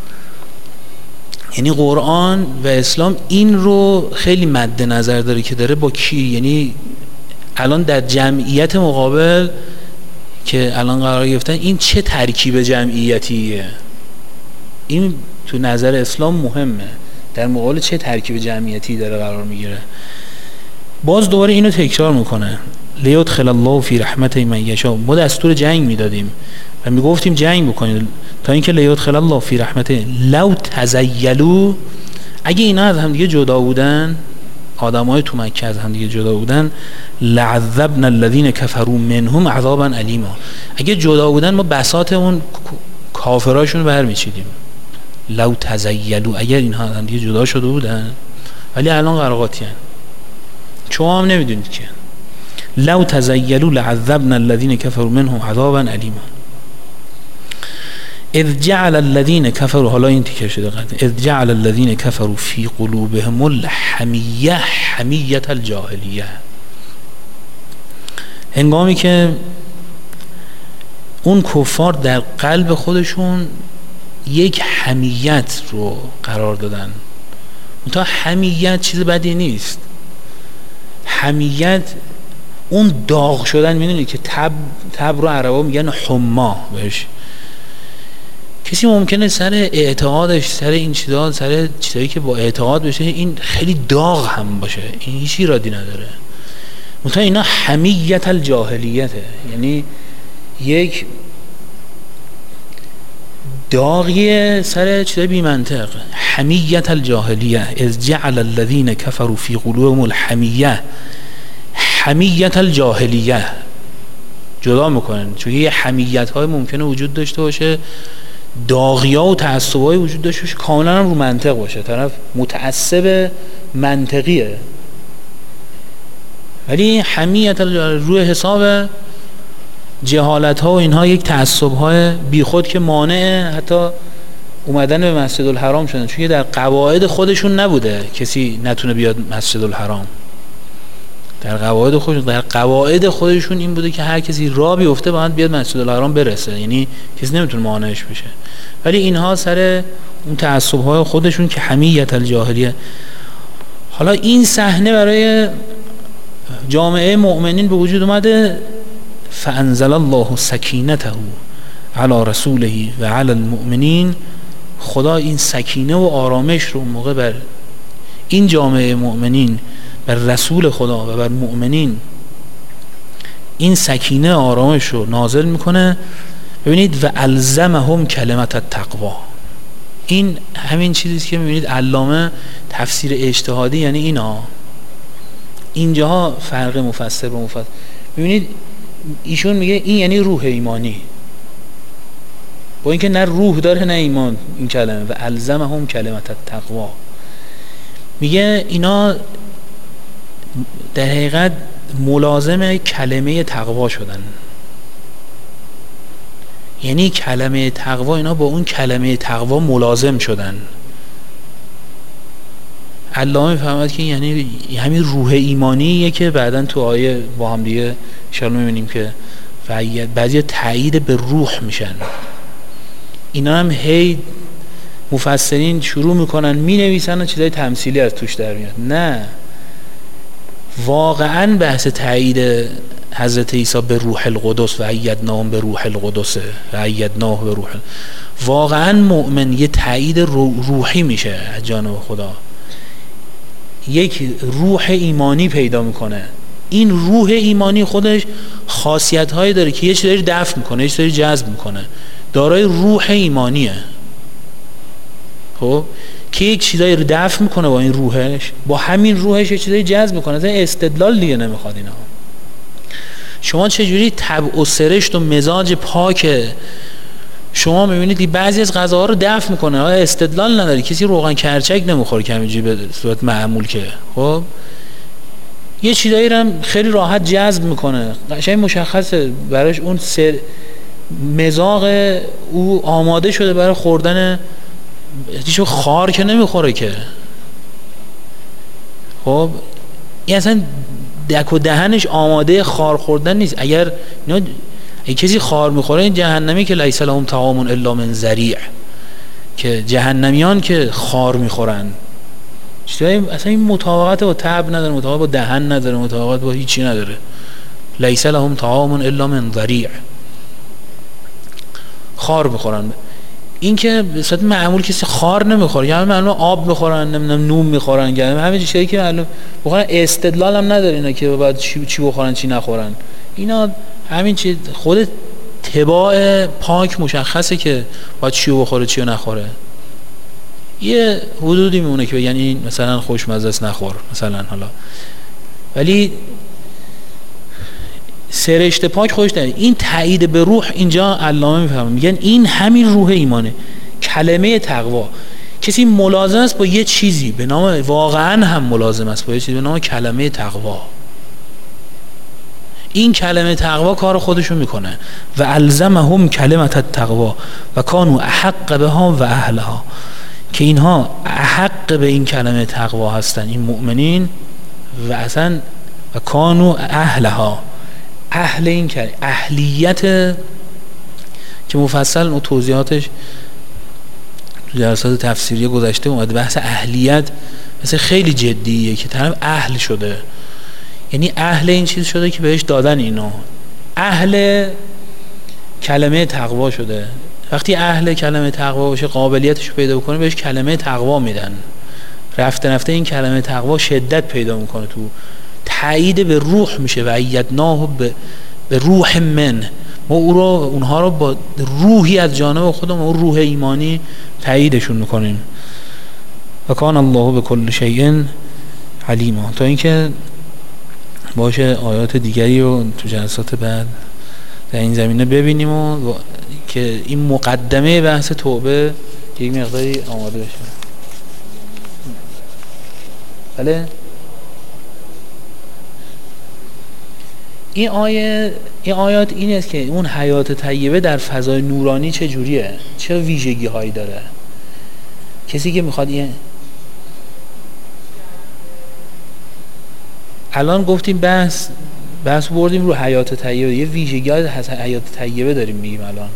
یعنی قرآن و اسلام این رو خیلی مد نظر داره که داره با کی، یعنی الان در جمعیت مقابل که الان قرار گرفتن این چه ترکیب جمعیتیه. این تو نظر اسلام مهمه، در مقابل چه ترکیب جمعیتی داره قرار میگیره. باز دوباره اینو تکرار میکنه، لیدخل الله فی رحمته من یشاء. ما دستور جنگ میدادیم و میگفتیم جنگ بکنید تا اینکه لیدخل الله فی رحمته. لو تزیلوا، اگه اینا از هم دیگه جدا بودن، آدمای تو مکه از هم دیگه جدا بودن، لعذبنا الذین کفروا منهم عذابا الیما. اگه جدا بودن ما بساط اون کافراشون برمیچیدیم. لو تزیلوا، اگر اینها از هم دیگه جدا شده بودن، ولی الان قراقاتی هن، شما هم نمیدونید که. لو تزیلوا لعذبنا الذین کفروا منهم عذابا الیما. اذ جعل الذین کفروا، حالا این تیکر شده قد، اذ جعل الذین کفروا فی قلوبهم الحمیه حمیه الجاهلیه. هنگامی که اون کفار در قلب خودشون یک حمیت رو قرار دادن. منتها حمیت چیز بدی نیست. حمیت اون داغ شدن، میدونی که تب تب رو عربا میگن حما بهش. کسی ممکنه سر اعتقادش، سر این چیزا، سر چیزایی که با اعتقاد بشه، این خیلی داغ هم باشه، این هیچ ایرادی نداره. منتها اینا حمیت الجاهلیته، یعنی یک داغی سر چیزای بی منطق. حمیت الجاهلیه. اذ جعل الذین کفروا فی قلوبهم الحمیه حمیت الجاهلیه. جدا میکنن، چون یه حمیت های ممکنه وجود داشته باشه، داغی ها و تعصب های وجود داشته باشه، کاملا هم رو منطق باشه، طرف متعصب منطقیه، ولی حمیت روی حساب جهالت ها و اینها، یک تعصب های بیخود که مانع حتی اومدن به مسجد الحرام شدن، چون در قواعد خودشون نبوده کسی نتونه بیاد مسجد الحرام. در قواعد خودشون در قواعد خودشون این بوده که هر کسی راه بیفته باید بیاد مسجد الحرام برسه، یعنی کسی نمیتونه مانعش بشه. ولی اینها سر اون تعصب های خودشون که حمیت الجاهلیه. حالا این صحنه برای جامعه مؤمنین به وجود اومده. فانزل الله سکینته علی رسوله و علی المؤمنین. خدا این سکینه و آرامش رو موقع بر این جامعه مؤمنین، بر رسول خدا و بر مؤمنین، این سکینه آرامش رو نازل میکنه. ببینید و الزمهم کلمت التقوا. این همین چیزیست که میبینید علامه تفسیر اجتهادی یعنی اینا، اینجاها فرق مفسر و مفسر. ببینید ایشون میگه این یعنی روح ایمانی، با اینکه نه روح داره نه ایمان این کلمه. و الزمهم کلمت التقوا، میگه اینا در حقیقت ملازم کلمه تقوا شدن. یعنی کلمه تقوا، اینا با اون کلمه تقوا ملازم شدن. علامه میفهمد که یعنی همین روح ایمانیه که بعدن تو آیه با هم دیگه انشاءالله میبینیم که بعضی تایید به روح میشن. اینا هم هی مفسرین شروع میکنن مینویسن و چیزای تمثیلی از توش در میاد. نه، واقعا بحث تایید حضرت عیسی به روح القدس و ایدناه به روح القدس و ایدناه به روح، واقعا مؤمن یه تایید روحی میشه از جانب خدا، یک روح ایمانی پیدا میکنه. این روح ایمانی خودش خاصیت هایی داره که یه چیزی دفع میکنه، یه چیزی جذب میکنه، دارای روح ایمانیه. خب که یک چیزایی رو دفع میکنه با این روحش، با همین روحش یه چیزایی جذب میکنه. اصلا استدلال دیگه نمیخواد اینا. شما چجوری طبع و سرشت و مزاج پاک شما میبینید بعضی از غذاها رو دفع میکنه، استدلال نداره. کسی روغن کرچک نمیخوره که همینجوری به صورت معمول که، خب یه چیزایی رو خیلی راحت جذب میکنه، قشنگ مشخصه براش اون سر مزاق او آماده شده برای خوردن. هیچ خار که نمیخوره که، خب این اصلا دک و دهنش آماده خار خوردن نیست. اگر اینا اگه کسی خار میخوره، این جهنمی که لیس لهم طعام الا من ضریع، که جهنمیان که خار میخورن، اصلا این مطابقت با طبع نداره، مطابقت با دهن نداره، مطابقت با هیچی نداره. لیس لهم طعام الا من ضریع. خار میخورن. این که به صورت معمول کسی خار نمیخوره، یعنی معلومه آب میخورن، نمیدونم نون میخورن، یعنی همه چیزایی که معلوم بخورن. استدلال هم نداره اینا که باید چی چی بخورن چی نخورن. اینا همین چیز خود طباع پاک مشخصه که باید چی بخوره چی نخوره. یه حدودی میمونه که یعنی مثلا خوشمزه است نخور مثلا حالا، ولی سرشت پاک خوش داره. این تایید به روح اینجا علامه میفهمه، میگن این همین روح ایمانه. کلمه تقوا، کسی ملازم است با یه چیزی به نام، واقعا هم ملازم است با یه چیزی به نام کلمه تقوا. این کلمه تقوا کار خودشو میکنه. و الزمهم کلمت التقوا و کانوا احق بها و اهلها، که اینها احق به این کلمه تقوا هستن، این مؤمنین، و اصلا و کانوا اهلها، اهل این کلمه، اهلیت که مفصل اون توضیحاتش تو جلسات تفسیری گذشته اومده. بحث اهلیت مثل خیلی جدیه که طرف اهل شده، یعنی اهل این چیز شده که بهش دادن اینو، اهل کلمه تقوا شده. وقتی اهل کلمه تقوا باشه، قابلیتش رو پیدا بکنه، بهش کلمه تقوا میدن. رفته رفته این کلمه تقوا شدت پیدا میکنه، تو تایید به روح میشه. و ایدناه به به روح من، ما او رو اونها رو با روحی از جانب خودمون، اون روح ایمانی تاییدشون میکنیم. و کان الله به کل شیء علیما. تا اینکه باشه آیات دیگری رو تو جلسات بعد در این زمینه ببینیم و که این مقدمه بحث توبه یک مقداری آماده بشه. بله این آیه این آیات این است که اون حیات طیبه در فضای نورانی چه جوریه، چه ویژگی هایی داره. کسی که میخواد این الان گفتیم بحث بحث بردیم رو حیات طیبه، یه ویژگی های حیات طیبه داریم میگیم الان.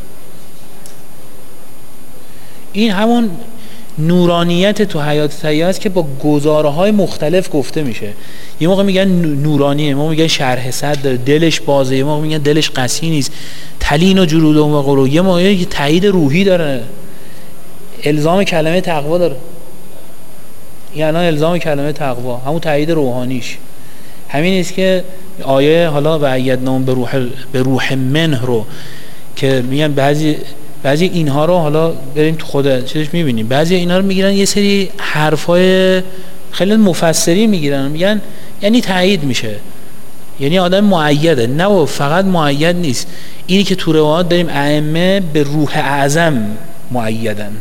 این همون نورانیت تو حیات طیبه است که با گزاره های مختلف گفته میشه. یه موقع میگن نورانیه، یه موقع میگن شرح صدر، دلش بازه، یه موقع میگن دلش قسی نیست، تلین و جلود و قلوب، یه موقع تایید روحی داره، الزام کلمه تقوا داره. این الان الزام کلمه تقوا همون تایید روحانیش همین است که آیه حالا و ایدناهم به روح به روح منه رو که میگن بعضی بعضی اینها رو حالا بریم تو خود چیزش میبینیم، بعضی اینا رو میگیرن یه سری حرفای خیلی مفسری میگیرن، میگن یعنی تایید میشه، یعنی آدم مؤیده. نه فقط مؤید نیست، اینی که تو روایات داریم ائمه به روح اعظم مؤیدن.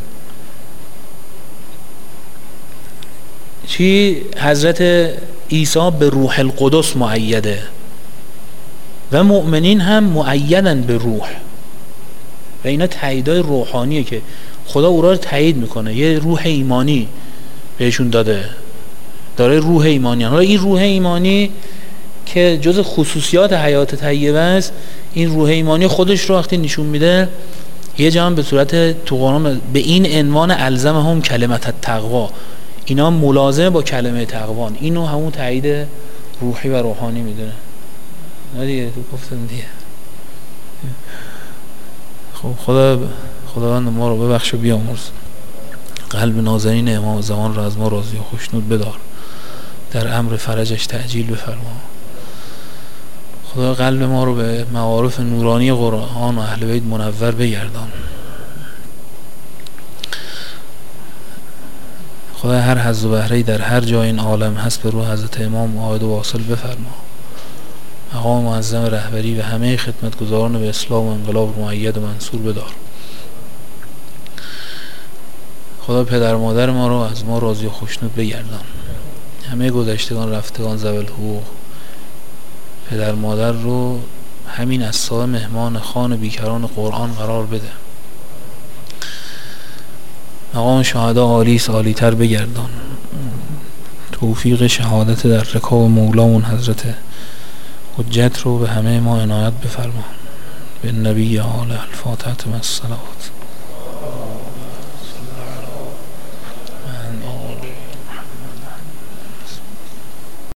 چی؟ حضرت عیسی به روح القدس مؤیده و مؤمنین هم مؤیدن به روح، و اینا تاییدای روحانیه که خدا او را تایید میکنه، یه روح ایمانی بهشون داده، داره روح ایمانی. حالا این روح ایمانی که جز خصوصیات حیات طیبه است، این روح ایمانی خودش رو وقتی نشون میده یه جا به صورت تو قرآن به این عنوان الزمهم کلمت التقوا، اینا ملازمه با کلمه تقوا، اینو همون تایید روحی و روحانی میدونه. نه دیگه تو گفتم دیگه. خب خدا خداوند ما رو ببخش و بیامرز، قلب نازنین امام زمان رو از ما راضی و خوشنود بدار، در امر فرجش تعجیل بفرما. خدا قلب ما رو به معارف نورانی قرآن و اهل بیت منور بگردان. خدا هر حظ و بهره‌ای در هر جای این عالم هست به روح حضرت امام عاید و واصل بفرما. مقام معظم رهبری و همه خدمتگزاران به اسلام و انقلاب مؤید و منصور بدار. خدا پدر مادر ما رو از ما راضی و خوشنود بگردان. همه گذشتگان رفتگان ذوی الحقوق پدر مادر رو همین از سایه مهمان خان بیکران قرآن قرار بده. مقام شهدا عالی عالی تر بگردان. توفیق شهادت در رکاب مولامون حضرت حجت رو به همه ما عنایت بفرما. به نبی آل الفاتحه و الصلوات.